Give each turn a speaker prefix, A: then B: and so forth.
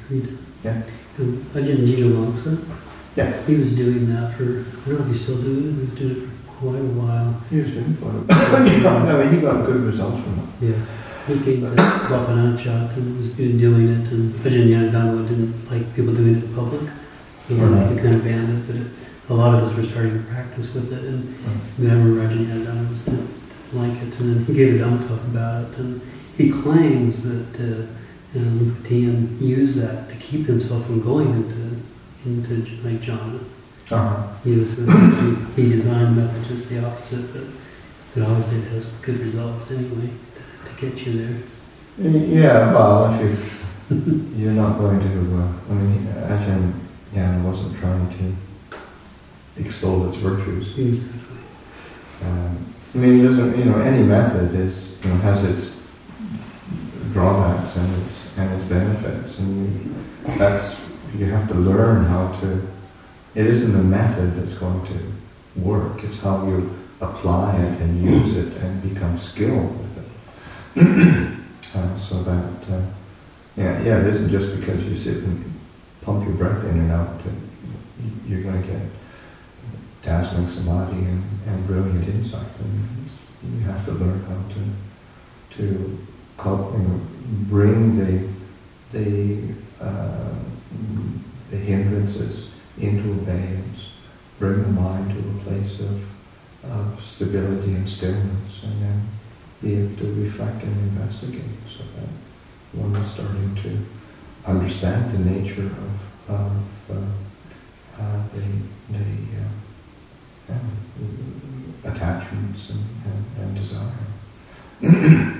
A: Yeah.
B: Ajahn Jivamuksa,
A: Yeah.
B: he was doing that for, I don't know if he's still doing it, he was doing it for quite a while.
A: He was doing quite a while. No, he got good results from it.
B: Yeah. He came to Wapanachat and was doing it, and Ajahn Yanagama didn't like people doing it in public. He kind of banned it, but a lot of us were starting to practice with it, and I remember Ajahn Yanagama didn't like it, and then he gave a Dhamma talk about it, and he claims that Tian used that to keep himself from going into like jhana. He designed the method just the opposite, but it obviously has good results anyway to get you there.
A: Yeah, well, if you're not going to, Ajahn Yan wasn't trying to extol its virtues.
B: Exactly.
A: There's any method has its drawbacks and its benefits, and you have to learn how to. It isn't the method that's going to work; it's how you apply it and use it and become skilled with it. So that it isn't just because you sit and pump your breath in and out you're going to get dazzling samadhi and brilliant insight. And you have to learn how to bring the hindrances into abeyance, bring the mind to a place of stability and stillness, and then be able to reflect and investigate, so that one is starting to understand the nature of attachments and desire.